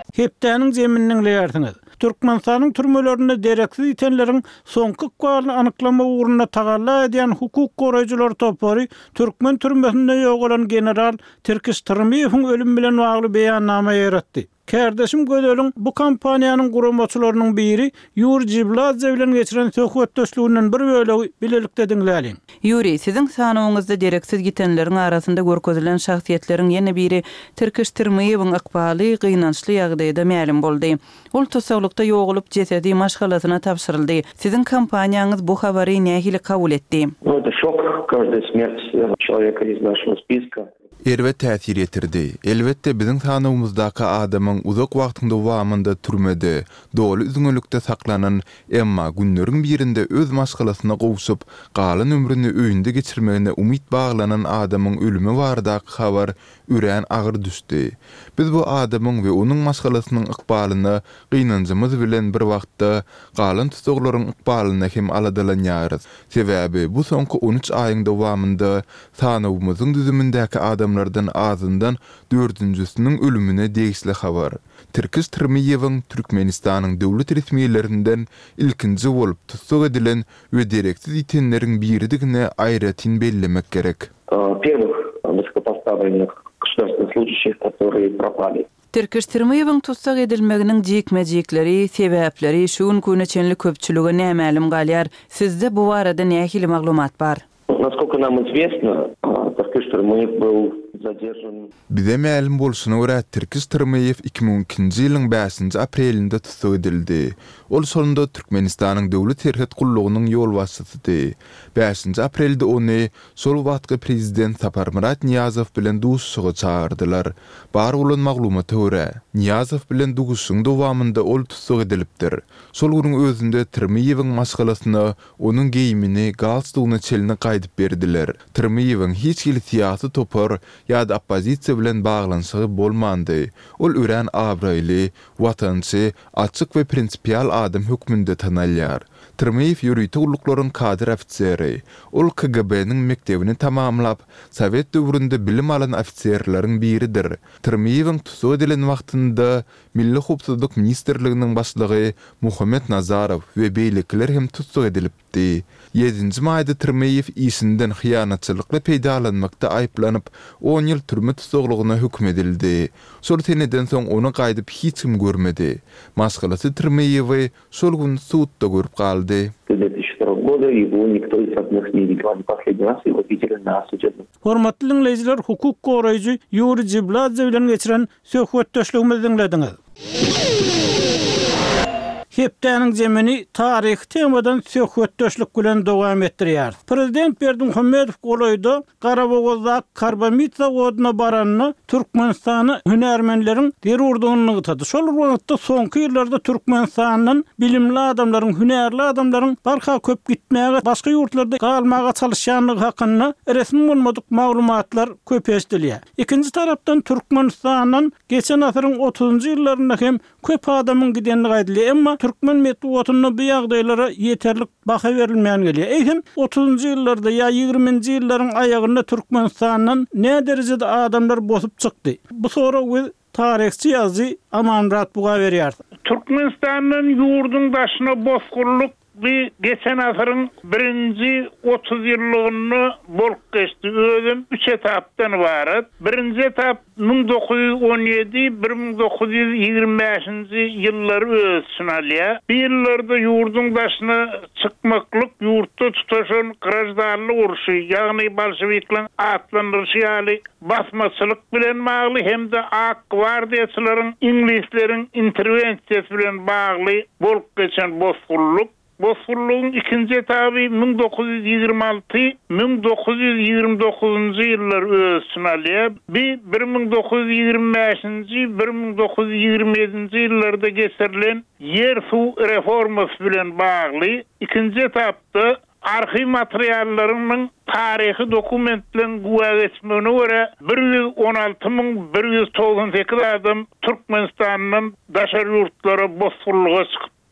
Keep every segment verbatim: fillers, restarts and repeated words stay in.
Hepdäniň jeminiň lýarsyňyz. Türkmenistanyň türmelerinde dereksiz itenleriň soňky ýyklaryny anyklama uğruna tagalla edýän hukuk goraýjylar topary Türkmen türmesinde ýok bolan general Terkiş Tyrmyýewiň ölüm bilen bagly beýannama ýaratdy. Kardeşim Gödölüň bu kampaniýanyň guramaçylarynyň biri Ýuri Jibladze bilen geçiren söhbetdeşliginden bir bölegi bilelikde dinläliň. Ýuri, siziň sanawyňyzda dereksiz gitenleriň arasynda görkezilen şahsiýetleriň ýene biri Terkiş Tyrmyýewiň akbaly gynançly ýagdaýda ma'lum boldy. Ol tosaglykda ýogulup jesedi maşgalasyna tapşyryldy. Siziň kampaniýaňyz bu habary nähili kabul etdi? Это шок, каждая смерть человека из нашего списка. Erwe täsir etirdi. Elbetde biziň sanawymyzdaky adamyň uzak wagtynda wamynda türmede, doly üzüňlükde saklanan, emma günleriň birinde öz maşgalasyna gowşup, galan ömrüni öýünde geçirmegine umyt baglanan adamyň ölümi bardak habar üren agyr düşdi. Biz bu adamyň we onuň maşgalasynyň ykbalyny gynanjymyz bilen bir wagtda galan tutuglaryň ykbalyna hem aladalanýarys. Sebäbi bu soňky on üç aýynda wamynda sanawymyzyň düzümindäki adam adamlardan azından dördüncüsünün ölümüne değişli habar. Terkiş Tyrmyýewiň Türkmenistanyň döwlet resmiýetlerinden ilkinji bolup tutsak edilen we dereksiz itenleriň biridigine aýratyn bellemek gerek. Первых высокопоставленных государственных служащих, которые пропали. Terkiş Tyrmyýewiň tutsak edilmeginiň jekmejekleri, sebäpleri şu gün köneçenli köpçülüge nämälim galýar. Sizde bu barada nähili maglumat bar? Насколько нам известно, Terkiş Tyrmyýew был задержан. Bize ma'lum bolşuna görä Terkiş Tyrmyýew iki ming ikinji ýylyň beşinji aprelinde tutsak edildi. Ol sonunda Türkmenistanyň döwlet terhet gullugynyň ýol başçysy. beşinji aprelde ony sol wagtky prezident Saparmurat Niýazow bilen duşuşyga çağırdylar. Bar bolan maglumata görä, Niýazow bilen duşuşyň dowamynda ol tutsak edilipdir. Sol güniň özünde Tyrmyýewiň maşgalasyna onuň geyimini, galstugyny çeline gaýdyp berdiler. Tyrmyýewiň hiç kili siýasy topar ýa-da oppozisiýa bilen baglanşygy bolmandy. Ol üren abraýly, watançy, açyk we prinsipial adam hökmünde tanalýar. Tyrmyýew ýürüýti ullukların kadir ofiseri. Ol K G B'niň mektebini tamamlap, Sowet döwründe bilim alan ofisierleriň biridir. Tyrmyýewiň tutsak edilen wagtynda Milli Howpsuzlyk Ministrliginiň başlygy Muhammed Nazarow we beýlekler hem tutsak edilipdi. ýedinji maýda Tyrmyýew isinden hyýanatçylykla peýdalanmakda aýplanyp on ýyl türme tutsaklygyna hükm edildi. Şol seneden soň onu gaýdyp hiç kim görmedi. Maşgalasy Tyrmyýewi şol gün suwtda görüp galdy. две тысячи второго года его никто из родных не видел. Они последний раз его видели на суде. Hormatly dinleýijiler, hukuk goraýjy Ýuri Jibladze bilen geçiren söhbetdeşligimizi dinlediňiz. Hepdäniň jemini taryh temadan söhbetdeşlik bilen dowam etdirýär. Prezident Berdimuhammedow golaýda Garabogazda karbamid zawodyna baranyny Türkmenistany hünärmenleriň terrordygyny gytady. Şol wagtda soňky ýyllarda Türkmenistanyň bilimli adamlaryň, hünärli adamlaryň barha köp gitmäge, başga ýurtlarda galmaga çalışýanlygy hakynda resmi bolmadyk maglumatlar köp eşdilýär. Ikinji tarapdan Türkmenistanyň geçen asyryň otuzunjy ýyllarynda hem köp adamyň gidenligi aýdylýar, emma Türkmen medeniýetine bu ýagdaýlara ýeterlik baha berilmeýän gelýär. Eýsem otuzunjy ýyllarda ýa ýigriminji ýyllaryň aýagynda Türkmenistanyň ne derejede adamlar bosup çykdy. Bu sora we tarihçi ýazy Amanrat buga berýär. Türkmenistanyň ýurdun başyna bosgurluk bir geçen asyryň birinji otuz ýyllygyny bolup geçdi. Özüm üç etapdan ibaret. Birinji etap ming dokuz yüz on ýedi bir ming dokuz yüz ýygrimi beşinji ýyllary özüne alýar. Bu ýyllarda ýurdun başyna çykmaklyk, ýurtda tutaşan grajdanlyk uruşy, ýagny bolşeviklerin atlandyryşy ýaly basmaçylyk bilen bagly hemde ak gwardiýaçylaryň, inglisleriň interwensiýasy bilen bagly bolup geçen bosgurluk. Bosgurlugyň ikinji etaby ming dokuz yüz ýygrimi alty ming dokuz yüz ýygrimi dokuzunjy ýyllar özüne alýar. bir ming dokuz yüz ýygrimi beşinji bir ming dokuz yüz ýygrimi ýedinji ýyllarda geçirilen ýer suw reformasy bilen bagly ikinji etapda arxiv materiallarynyň tarihi dokumentlerin guwa geçmegine görä bir yüz on alty ming bir yüz togson sekiz adam Türkmenistanyň daşary ýurtlara bosgurluga çykypdyr.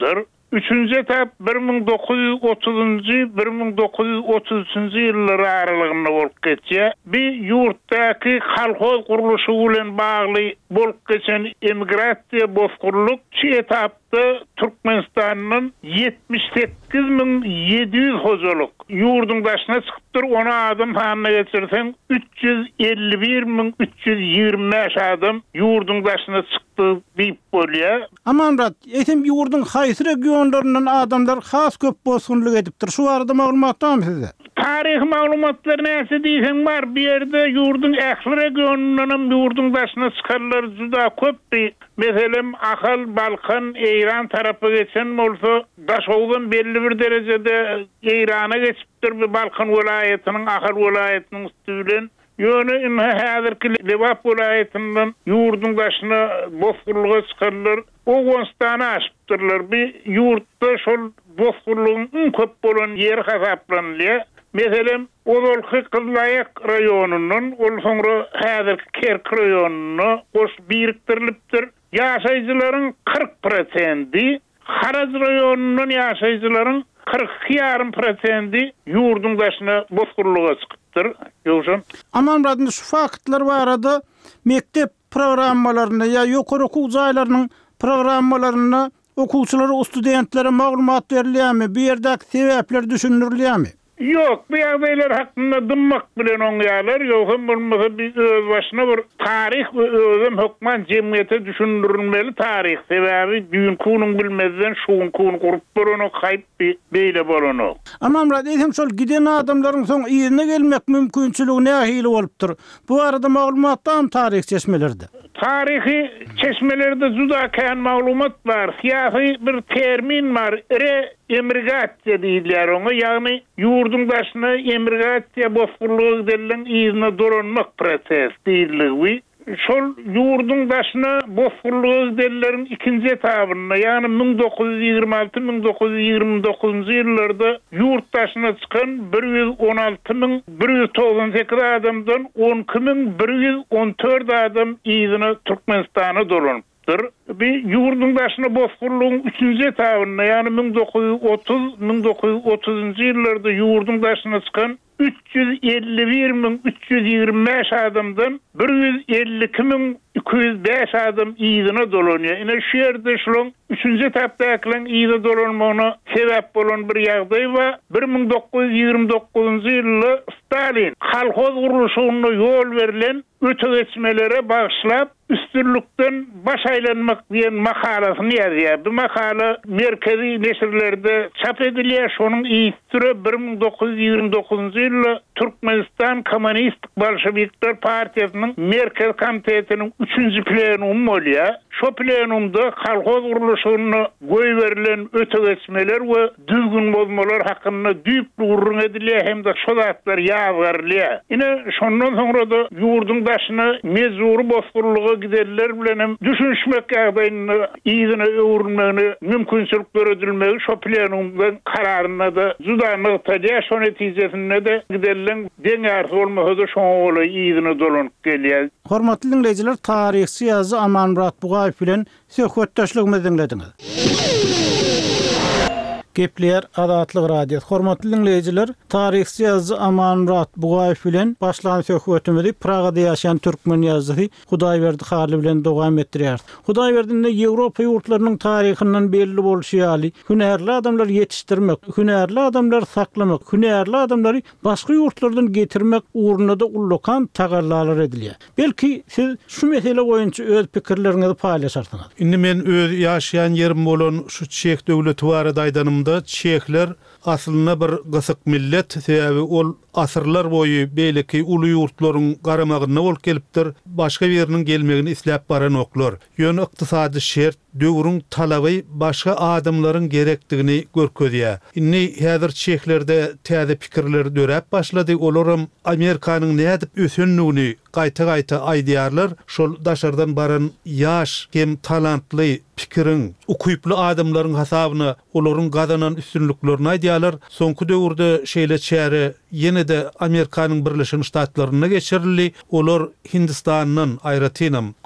Üçüncü etap bir ming dokuz yüz otuzunji bir ming dokuz yüz otuz üçünji ýyllar aralygynda bolup geçýär. Bir ýurtdaky halkoz guruluşy bilen bagly bolup geçen emigrasiýa bozgurluk şu etapda Türkmenistanyň yetmiş sekiz bin yedi yüz hozaluk ýurdun başyna çykypdyr. Onu adam hanyna geçirsen üç yüz elli bir bin üç yüz ýygrimi beş adam ýurdun başyna çykdy diýip bolýar. Amanrat, etem ýurdun haýsy regionlaryndan adamlar has köp bozgunluk edipdir. Şu arada maglumat barmy sizde? Tarih maglumatları näse diýsen bar, bir ýerde ýurdun ähli regionundan ýurdun başyna çykarlar juda köp. Meselem Ahal, Balkan, İran tarapy geçen bolsa, Daşowdan belli bir derejede İrana geçipdir. Bir Balkan welaýatynyň, Ahal welaýatynyň üstünden ýöne inha häzirki Lewap welaýatynyň ýurdun başyna bozgurluga çykarlar. Owganstana aşypdyrlar. Bir ýurtda şol bozgurlugyň iň köp bolan ýeri hasaplanýar. Meselem Odolky Kızlayak rayonunun, ol soňra häzirki Kerk rayonuna goş biriktirilipdir. Ýaşaýjylaryň kırk prosenti, Haraz rayonunun ýaşaýjylaryň kırk iki ýarım prosenti ýurdun başyna bozgurluga çykypdyr. Ýoksa Aman radynda şu faktlar barada mektep programmalaryna ýa ýokary okuw jaýlarynyň programmalaryna okuwçylara, studentlere maglumat berilýärmi? Bu ýerdäki sebäpler düşünülýärmi? Yok, bu ýagdaýlar hakynda dymmak bilen oňýarlar, ýoksa bolmasa biz öz başyna bir tarih we özüm hökman jemgyýete düşündirilmeli tarih. Sebäbi düýünkunyň bilmezden şuňkuny gurup bolan haýp beýle bolan. Aman rad, etem şol giden adamlaryň soň ýerine gelmek mümkinçiligi nähili bolupdyr? Bu arada maglumatdan tarih çeşmelerde. Tarihi çeşmelerde juda kän maglumat bar. Siýasy bir termin bar. Re emigrasiýa diýilýär oňa, ýagny ýurdun başyna emigrasiýa bozgurlugy denilen ýyzyna dolanmak proses diýilýär. Şol ýurdun başyna bozgurlugy denilen ikinji etabyna, ýagny ming dokuz yüz ýygrimi alty ming dokuz yüz ýygrimi dokuzunjy ýyllarda ýurt başyna çykan bir yüz on alty bin bir yüz togson sekiz adamdan on iki bin bir yüz on dört adam ýyzyna Türkmenistana dolanıp. Bir ýurdun başyna bozgurlugyň üçüncü etabyna, ýani ming dokuz yüz otuz ming dokuz yüz otuzunjy ýyllarda ýurdun başyna çykan üç yüz elli bir bin üç yüz ýygrimi beş adamdan bir yüz elli iki bin iki yüz beş adam ýyzyna dolanýar. Ine şu ýerde şolun üçüncü etapdakylaryň ýyzyna dolanmagyna sebäp bolan bir ýagdaý we bir ming dokuz yüz ýygrimi dokuzunjy ýylda Stalin halkoz guruluşyna ýol berilen öte geçmelere bağışlap üstünlükten baş aylanmak diyen makalasyny ýazýar. Bu makala merkezi neşirlerde çap edilýär. Şonuň ýitiri bir ming dokuz yüz ýygrimi dokuzunjy ýylda Türkmenistan Kommunistik Bolşewikler Partiýasynyň merkez komitetiniň üçüncü plenumy bolýar. Şo plenumda halkoz guruluşyna goý berilen öte geçmeler we düzgün bozmalar hakynda düýpli gurrun edilýär hem de şo zatlar ýazgarylýar. Ine şondan soňra da ýurdun başyna mezuri bozgurlugy giderler bilen düşünmek ýagdaýyny ýyzyna öwürmegini mümkinçilik berilmegi şo plenumdan kararyna da juda nyktaja şo netijesinde de giderlen deňär bolmasa şoňa ýyzyna dolanyp gelýär. Hormatly dinleyijiler, tarihçi ýazy Amanmurat Bugaýew bilen söhbetdeşligimizi dinlediňiz. Gepler Adatlyk Radio. Hormatly dinleyijiler, tarihçi ýazy Amanmurat Bugaýew bilen başlan söhbetimizi Pragada ýaşaýan türkmen ýazyjy Hudaýberdi Harly bilen dowam etdirýär. Hudaýberdinde Ýewropa ýurtlarynyň tarihynyň belli bolşy ýaly, hünärli adamlar ýetişdirmek, hünärli adamlar saklamak, hünärli adamlary başga ýurtlardan getirmek uğruna da ullokan tagallalar edilýär. Belki siz şu mesele boýunça öz pikirleriňizi paýlaşarsyňız. Indi men öz ýaşaýan ýerim bolan şu Çek döwleti barada aýdanymda Çekler aslında bir gysyk millet, sebäbi ol asyrlar boyu beýleki uly ýurtlaryň garamagyna bolup gelipdir. Başga ýeriniň gelmegini isläp baran oklar. Ýöne ykdysady şert, döwrüň talaby başga adamlaryň gerekdigini görkezýär. Inni häzir Çeklerde täze pikirler döräp başlady. Olaram Amerikanyň nädip ösenligini gaýta-gaýta aýdýarlar. Şol daşardan baran ýaş hem talantly pikirin ukuyplu adamlaryň hasabyna olaryň gazanan üstünlüklerini aýdýarlar. Soňky döwürde şeýle çäre ýene de Amerikanyň Birleşen Ştatlaryna geçirildi. Olar Hindistanyň aýratynam köp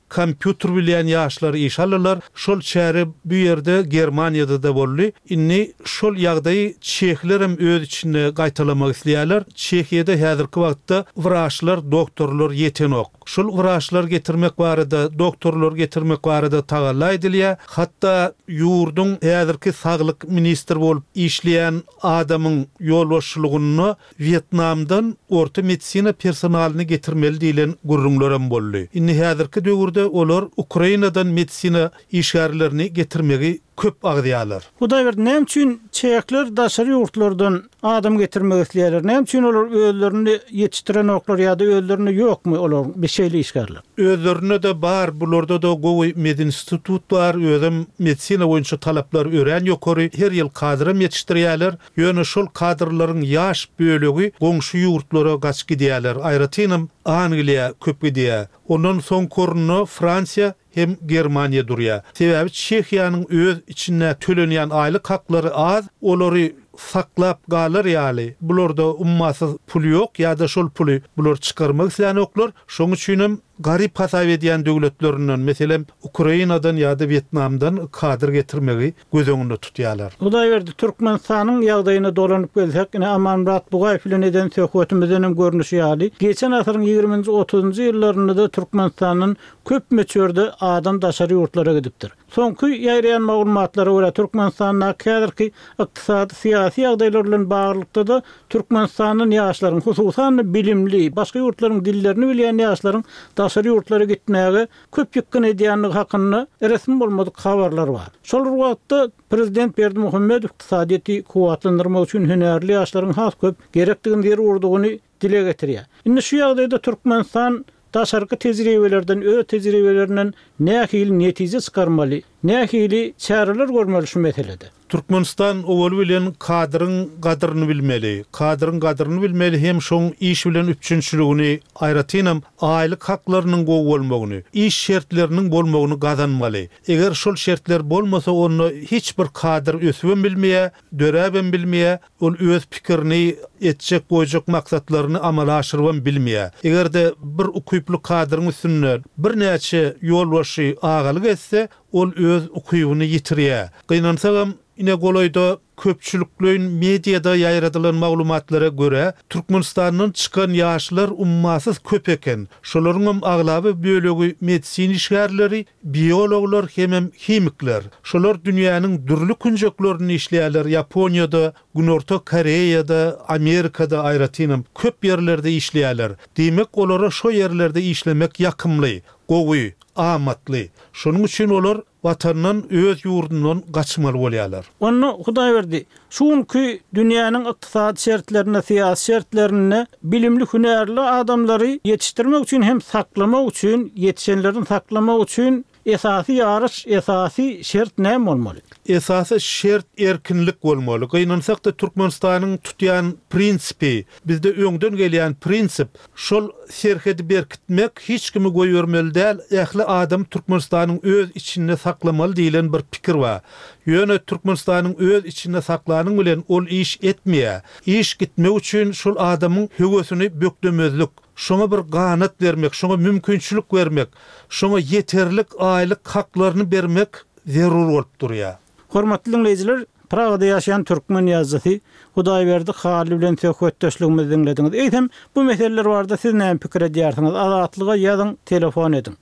kompüter bilen ýaşlar iş alırlar. Şol şäri bu ýerde Germaniýada da boldy. Inni şol ýagdaýy çehlerim öz içinde gaýtalamak isleýärler. Çehiýede häzirki wagtda wraçlar, doktorlar ýetenok. Şol wraçlar getirmek barada, doktorlar getirmek barada tagalla edilýär. Hatda ýurdun häzirki saglyk ministri bolup işleýän adamyň ýolbaşçylygyny Vietnamdan orta medisina personalyny getirmeli diýilen gurrunlar hem boldy. Inni häzirki döwürde olar Ukrainadan medisina işgärlerini getirmegi köp agdýarlar. Hudaý berdi, näme üçin çäkler daşary ýurtlardan adam getirmek isleýärler? Näme üçin olar özlerini ýetişdiren oklar ýa-da özlerini ýokmy olar bir şeýle işgärler? Özlerine de bar, bularda da gowy medin institut bar, özüm medisina boýunça talaplar ören ýokary her ýyl kadrym ýetişdirýärler. Ýöne şol kadrlaryň ýaş bölegi goňşy ýurtlara gaç gidýärler. Aýratynam Angliýa köp gidýär. Ondan soň korunny Fransiýa hem Germaniýa durýar. Sebäbi Çehiýanyň öz içinde tölenýän aýlyk haklary az, olary saklap galar ýaly. Bularda ummasy pul ýok ýa-da şol puly bular çykarmak isleýänoklar. Şoň üçin garip hasap edýän döwletlerinden, meselem Ukrainadan ýa-da Vietnamdan kadr getirmegi göz öňünde tutýarlar. Hudaý berdi, Türkmenistanyň ýagdaýyna dolanyp gelsek, ine Amanrat Bugaýew bilen eden söhbetimizden hem görnüşi ýaly. Geçen asyryň ýigrimiji otuzynjy ýyllarynda Türkmenistanyň köp meçhurde adam daşary ýurtlara gidipdir. Soňky ýaýraýan maglumatlara görä Türkmenistanyň häzirki ykdysady, syýasy ýagdaýlar bilen baglykda da Türkmenistanyň ýaşlaryň, hususan bilimli, başga ýurtlaryň dillerini bilýän ýaşlaryň daşary ýurtlara gitmäge köp ýykyn edýänligi hakynda resmi bolmadyk habarlar bar. Şol wagtda Prezident Berdimuhammedow ykdysadyety kuwatlandyrmak üçin hünärli ýaşlaryň has köp gerekdigini ýeri urdugyny dile getirýär. Indi şu ýagdaýda Türkmenistan daşarky tejribelerden, öz tejribelerinden nähili netije çykarmaly, nähili çäreler görmeli şu meselede. Türkmenistan owal bilen kadryň gadryny bilmeli. Kadryň gadryny bilmeli hem şoň iş bilen üçünçiligini aýratynam aýlyk haklarynyň gowy bolmagyny, iş şertleriniň bolmagyny gazanmaly. Eger şol şertler bolmasa onu hiç bir kadr ösüben bilmeýär, döräben bilmeýär, ol öz pikirini etjek goýjak maksatlaryny amala aşyryban bilmeýär. Egerde bir ukuyply kadryň üstünde bir näçe ýolbaşy agalyk etse, ol öz ukuyuny ýitirýär. Gynansaňam ine goloyda köpçülüklerin mediada ýaýradylan maglumatlara göre Türkmenistanyň çykan ýaşlar ummasız köp eken. Şolaryň aglaby bölegi medisin işgärleri, biologlar hem hemikler. Şolar dünýäniň dürli künjeklerini işleýärler. Yaponiýada, Günorta Koreýada, Amerikada aýratynam köp ýerlerde işleýärler. Demek olara şo ýerlerde işlemek ýakymly, gowy, amatly. Şonuň üçin olar vatandan öz ýurdundan gaçmaly bolýarlar. Onu Hudaý berdi. Şuňky dünýäniň ykdysady şertlerine, syýasy şertlerine bilimli, hünärli adamlary ýetişdirmek üçin hem saklamak üçin, ýetişenlerini saklamak üçin esasy ýarış, esasy şert näme bolmaly? Esasy şert erkinlik bolmaly. Gynansak da Türkmenistanyň tutýan prinsipi, bizde öňden gelýän prinsip, şol serhedi berkitmek hiç kimi goýbermeli däl. Ähli adam Türkmenistanyň öz içinde saklamaly diýilen bir pikir bar. Ýöne Türkmenistanyň öz içinde saklanyň bilen ol iş etmeýär. İş gitmek üçin şol adamyň höwesini bökdemezlik, şoňa bir ganat bermek, şoňa mümkinçilik bermek, şoňa ýeterlik aýlyk haklaryny bermek zerur bolup durýar. Hormatly dinleyijiler, Pragada ýaşaýan türkmen ýazgysy Hudaý berdi Haly bilen söhbetdeşligimizi dinlediňiz. Eýsem, bu meseleler barada siz näme pikir edýärsiňiz? Azatlyga ýazyň, telefon edin.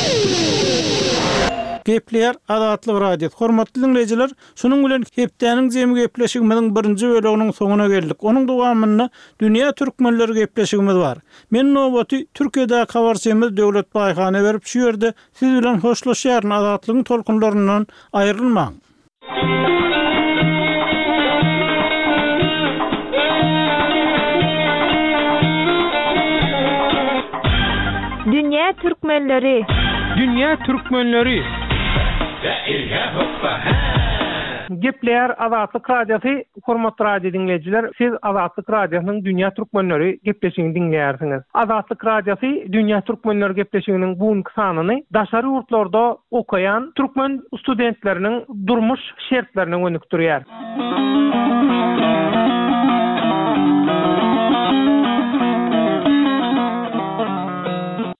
Gepler Azatlyk radio. Hormatly dinleyijiler, şunuň bilen hepdeniň jemi gepleşigimiziň birinji bölüginiň soňuna geldik. Onuň dowamyny dünýä türkmenleri gepleşigimiz bar. Men nowaty Türkiýede habarçymyz Döwlet Baýhany berip şu ýerde siz bilen hoşlaşýaryn Azatlygyň tolkunlaryndan aýrylmaň. Dünya Türkmenleri. Dünya Türkmenleri. Gepler Azatlyk radiosu, hormatly radio dinleyijiler, siz Azatlyk radiosynyň Dünya Türkmenleri gepleşigini dinleýärsiňiz. Azatlyk radiosu Dünya Türkmenleri gepleşiginiň bugunky sanyny daşary ýurtlarda okayan türkmen studentleriniň durmuş şertlerini önükdirýär.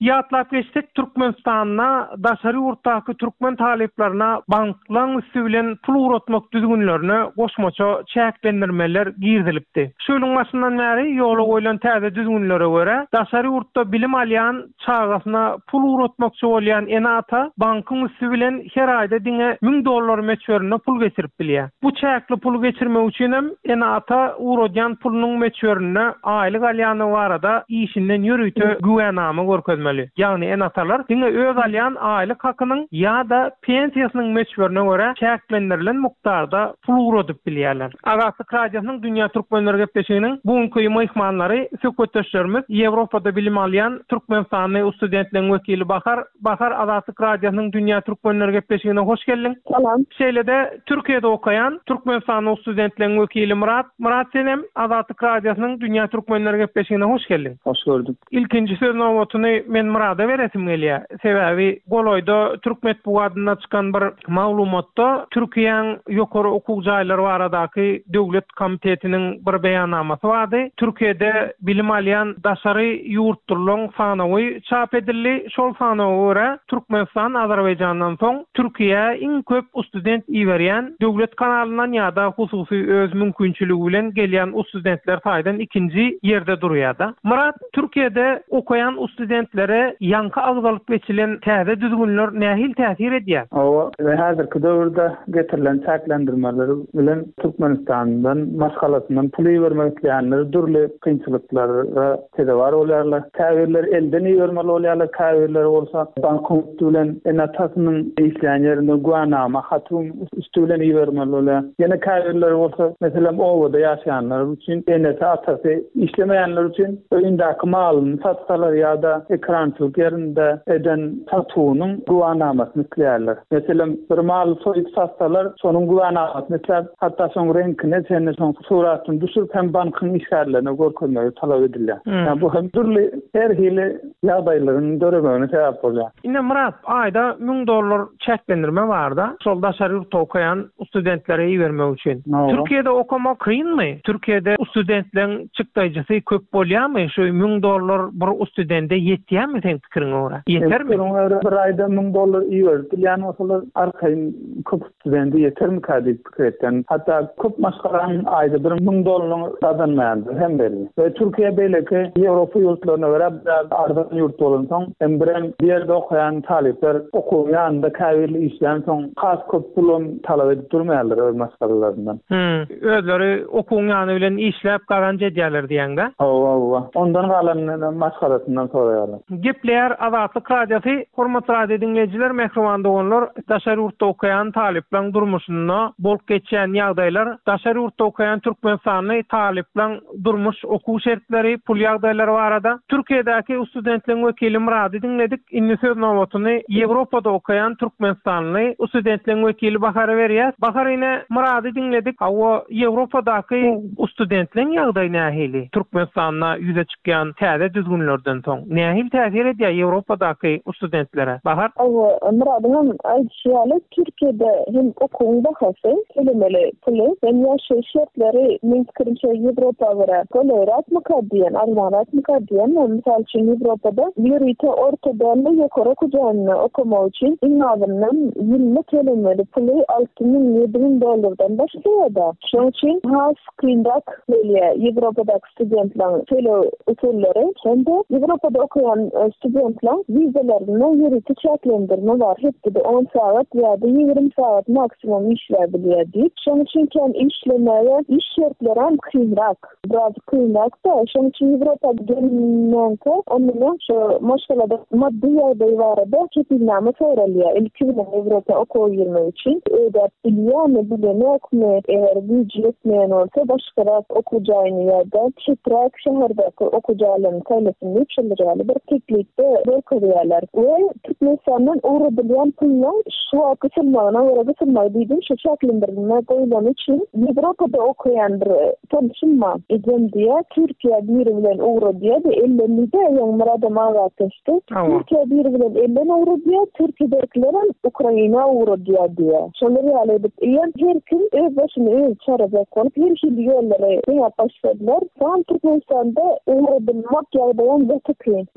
Ýatlap geçsek Türkmenistanyna daşary ýurtdaky türkmen taleplerine banklan üstü bilen pul uratmak düzgünlerini goşmaça çäklendirmeler girdilipdi. Şolun başyndan bäri ýola goýulan täze düzgünlere görä daşary ýurtda bilim alýan çağasyna pul uratmakçy bolýan enata bankyň üstü bilen her aýda diňe ming dollar meçberine pul geçirip bilýär. Bu çäkli pul geçirmek üçin hem enata uradyan pulunyň meçberine aýlyk alýany barada işinden ýürüýte güwenname görkezmeli. Ýagny enatalar diňe öz alýan aýlyk hakynyň ýa-da pensiýasynyň meçberine görä çäklendirilen mukdarda pul uradyp bilýärler. Azatlyk radiosynyň dünýä türkmenleri gepleşiginiň bugunky mehmanlary söhbetdeşlerimiz Ýewropada bilim alýan Türkmenistanyň studentleriň wekili Bahar Bahar Azatlyk radiosynyň dünýä türkmenleri gepleşigine hoş geldiň. Salam. Şeýlede Türkiýede okayan Türkmenistanyň studentleriň wekili Murat Murat senem Azatlyk radiosynyň dünýä türkmenleri gepleşigine hoş geldiň. Hoş gördüm. İlkinji söz nowatyny men Murada beresim gelýär. Sebebi Goloýda Türk medeniýetine çykan bir maglumatda Türkiýeň ýokary okuw jaýlary baradaky döwlet komitetiniň bir beýannamasy bardy. Türkiýede bilim alýan daşary ýurtlaryň sanawy çap edildi. Şol sanawa görä Türkmenistan Azerbaýjandan soň Türkiýe iň köp student iýerýän döwlet kanalynyň ýa-da hususy öz mümkinçiligi bilen gelýän studentler saýdan ikinji ýerde durýar. Murat, Türkiýede okayan studentlere ýanky agzalyp geçilen täze düzgünler nähil täsir edýär? O we häzirki döwürde getirilen çäklendirmeler bilen Türkmenistandan maşgalasynyň pul ýermeklerini durly kynçylyklara tedawar bolýarlar. Täwirler elden ýermeli bolýarlar, täwirler bolsa bank bilen enatasynyň işleýän ýerinde guanama hatum üstü bilen ýermeli bolýar. Ýene täwirler bolsa meselem owada ýaşaýanlar üçin enata atasy işlemeýänler üçin öýündaky malyny satsalar ýa-da ekrançylyk ýerinde eden satuwynyň guanamasyny isleýärler. Meselem bir mal soýup satsalar, şonuň guanamasyny isleýär, hatda şoň renkine, sene şoň suratyny düşürüp hem bankyň işgärlerine görkezmeyi talap edilýär. Ýa bu hem türli her hili ýagdaýlaryň döremägine sebäp bolýar. Ine Murat, aýda ming dollar çäklendirme bar-da, şol daşary ýurtda okayan studentlere ýermek üçin. Türkiýede okamak kynmy? Türkiýede studentleriň çykdaýjysy köp bolýarmy? Şu ming dollar bir studente ýetýärmi sen pikiriňe görä? Ýetermi? Bir aýda ming dollar ýer. Ýani osalar arkaýyn köp studente ýetermi kadip pikirden. Hatda köp maşgalaryň aýda bir ming dollar kazanmaýandyr hem belli. We Türkiýe beýleki Ýewropa ýurtlaryna görä biraz ardan ýurt bolan soň hem birem bir ýerde okayan talepler okuw ýanynda käbirli işleýän soň has köp pulun talap edip durmaýarlar öz maşgalalaryndan. Hmm. Özleri okuw ýany bilen işläp garanç edýärler diýende. Hawa, ondan galan maşgalasyndan soraýarlar. Gepler Azatlyk radiosy, hormat radio dinleýijiler, mehriban doganlar, daşary ýurtda okayan talepleň durmuşyna bolup geçýän ýagdaýlar, daşary ýurtda okayan Türkmenistanyň talepleň durmuş okuw şertleri, pul ýagdaýlary barada Türkiýedäki studentleriň wekili Murady dinledik. Indi söz nowatyny Ýewropada okayan Türkmenistanyň studentleriň wekili Bahar berýär. Bahar ine Murady dinledik. Hawa Ýewropadaky studentleriň ýagdaýy nähili? Türkmenistanyna ýüze çykýan täze düzgünlerden soň nähil täsir edýär Ýewropadaky studentlere? Bahar? Hawa Muradyň aýtýaly Türkiýede hem okuw bahasy, kelimeli pulu, hem ýaşaýyş şertleri men pikirimçe Ýewropa görä goýrak mukaddiýen, armanat mukaddiýen, misal üçin Ýewropada ýürüýte ortadan ýokary okuwjanyny okumak üçin iňňadynyň ýylly kelimeli pulu alty ming ýedi ming dollardan başlaýar. Şoň üçin has kyndak bolýar Ýewropadaky studentlaryň tele usulları, hem-de Ýewropada okuyan studentlar wizalaryny ýürüýte çäklendirme bar. Hepde on saat ýa-da ýigrim saat maksimum işler bilýär. Şoň üçin ken işlemäge iş şertleri hem kynrak. Biraz kynrak da, şoň üçin Ýewropa gelmänkä ondan şu maşgalada maddi ýagdaý barada çekilname soralýar. Ilki bilen Ýewropa okuw ýermek üçin ödäp bilýärmi, bilenokmy, eger büdjet etmeýän bolsa başgarak okuw jaýyny ýa-da çetrak şäherdaky okuw jaýlaryny taýlasynda üçindirýärler. Bir teklikde görkezýärler. We Türkmenistanyň uradylýan pulyň şu akysylmagyna görä gysylmagy diýdim, şu çäklendirme goýulan üçin Ýewropada okuyan bir tanışma edem diýär. Türkiýe biri bilen uradýar, elli de ýa Murada magatysty. Türkiýe biri bilen elli uradýar, Türkiýedekiler Ukraina uradýar diýär. Şolar ýaly edip, ýa her kim öz başyna öz çarajak bolup, her şeýle ýollary ýapaşdylar. San Türkmenistanda uradylmak ýagdaýan betekli. Misal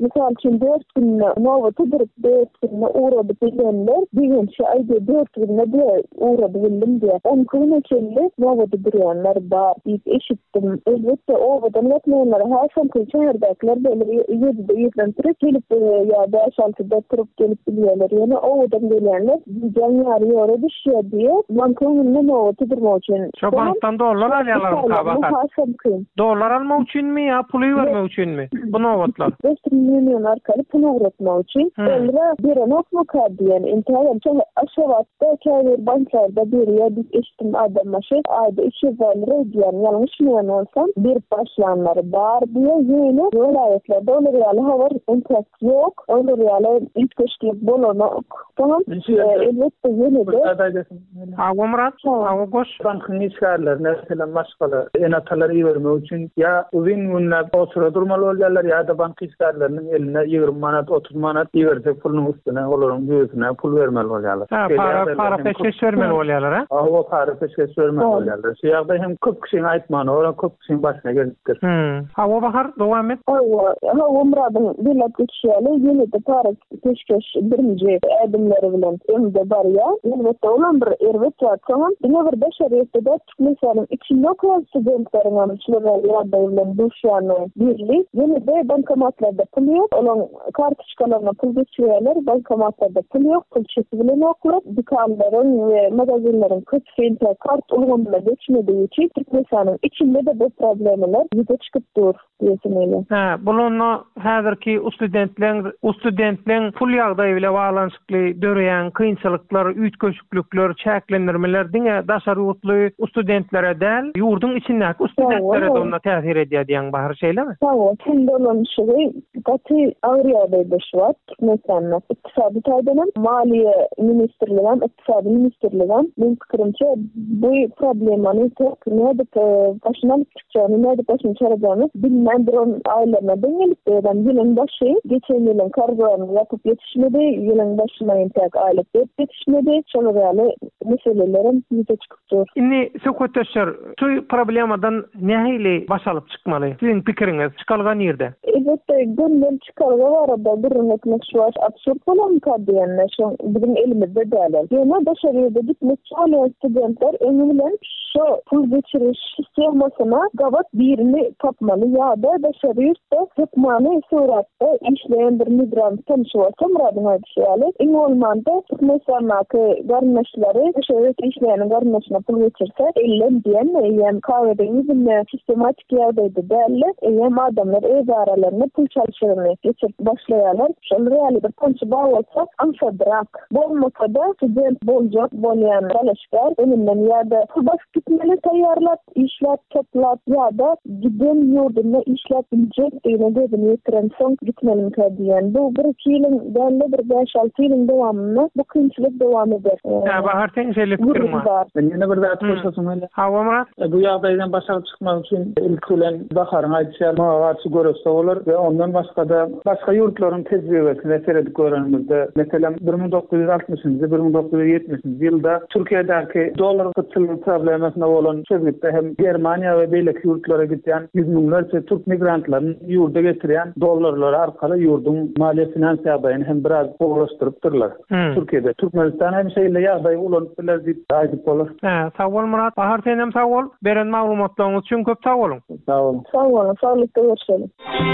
için dört gününe nöbeti durup dört gününe uğradı bilenler bir şey ayda dört gününe de uğradı bildim diye. On gün içinde nöbeti duruyanlar var. İlk eşittim. Elbette o vadan yatmayanlar her son çağırdaklar böyle yedide yedlentirip gelip ya beş altıda turup gelip biliyorlar. Yani o vadan gelenler January yora düşüyor diye bankın nöbeti durma için. Şu banktan dolar alıyorlar kabakar. Dolar alma için mi ya pulu verme için mi? Bu nöbetler. Western Union arkalı pulu üretme için. Sonra bir anokma kartı yani intihar aşavatta kâr banklarda bir ya bir eşitim adamlaşı ayda iki valire diyen yanlış mı olsam bir başlanları var diye yine vilayetlerde olur yani hava intihar yok. Olur yani ilk keşke bulunok. Tamam. Elbette yine de. Hava Murat, hava goş. Bankın işgarlar mesela maşkalı enataları iyi verme için ya uzun günler o sıra durmalı olurlar ya da bank işgarlarının eline yirmi manat otuz manat iyi verecek pulun üstüne olurun göğsüne pul vermeli olurlar. Ha, para, para peşkeş vermeli olurlar ha? Ha, o para peşkeş vermeli olurlar. Şu yağda hem köp kişinin aytmanı oran köp kişinin başına geldiktir. Hmm. Hava bakar, devam et. Hava, hava Murad'ın bilet geçişiyle yeni de para peşkeş birinci adımları bilen emde var ya. Elbette olan bir ervet var tamam. Yine bir beşeriyette de mesela içinde okuyan studentlerin anışları ya da evlen duşyanı birlik. Yine de bankamatlarda pul yok. Olan kartışkalarına pul geçiyorlar. Bankamatlarda pul yok. Pul çekibilen yoklar. Dükkanların ve magazinlerin kıtfeinte kart olumuna geçmediği için Türkmenistan'ın içinde de bu problemler yüze çıkıp dur diyesin öyle. Ha, bununla hazırki studentlerin studentlerin pul yağda bile bağlanışıklı döreyen kıyınçılıklar, üç köşüklükler, çeklendirmeler dine daşarutlu studentlere del, yurdun içindeki studentlere de onunla tesir ediyor diyen bahar şeyler mi? Tamam. Şimdi olan şey katı Avrupa'da şu var. Mesela iktisadi taydanın Maliye Ministerliği'nden, İktisadi Ministerliği'nden benim fikrimce bu problemanı tek ne de başından çıkacağını, ne de başını çaracağını bilmem bir on ailelerine dengelip de ben yılın başı geçen yılın kargolarını yapıp yetişmedi, yılın başına intek aile yetişmedi, sonra böyle meselelerin yüze çıkıyor. Şimdi Söküteşer, şu problemadan neyle başalıp çıkmalı? Sizin fikriniz çıkalgan yerde? Elbette günden çıkarga var da bir örnekmek şu var. Absürt olan kadiyenler şu bizim elimizde değerler. Yine dışarıya da gitmek olan studentler eminim şu pul geçiriş sistemasına gavat birini tapmalı ya da dışarıya da tıkmanı suratta işleyen bir migrant tanışıyorsa muradına düşüyorlar. En olmanda mesela ki garnaşları dışarıya işleyen garnaşına pul geçirse ellen diyen yani kahvede yüzünle sistematik yerdeydi değerler. Yani adamlar ev aralarına pul çalışırını geçirip başlayalar. Şöyle reali bir ponçu bağ olsa ansa bırak. Bolmasa da student bolcak, bolyan çalışkar önünden ya da bas gitmeli tayarlat, işlet, toplat ya da giden yurduna işlet bilecek diye dedin yetiren son gitmelim kadiyen. Bu bir iki yılın değerli bir beş altı yılın devamında bu kıyımçılık devam eder. Ya bahar tenşeli fikrim var. Ben yine bir daha koşasım öyle. Hava Murat? Bu yağdaydan başarıp çıkmak için ilk ölen bakarın ayçıya mağarası görürse olur ve ondan başka da başka yurtların tecrübesine seyredip öğrenimizde mesela bir bin dokuz yüz altmışıncı bir bin dokuz yüz yetmişinci yılda Türkiye'deki dolar kıtçılığı problemesine olan çözgütte hem Germanya ve belki yurtlara giden yüz binlerce Türk migrantlarını yurda getiren dolarları arkalı yurdun maliye finans yağdayını hem biraz boğulaştırıptırlar. Hmm. Türkiye'de Türkmenistan hem şeyle yağdayı ulanıp bilir deyip aydıp olur. He, sağ ol Murat. Bahar senem sağ ol. Beren malumatlarınız için köp sağ olun. Sağ olun. Sağ olun. Sağlıkta görüşelim.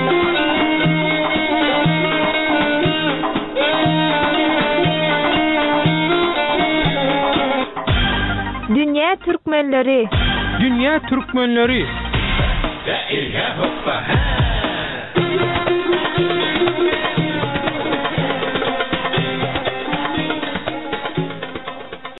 Dünya Türkmenleri. Dünya Türkmenleri.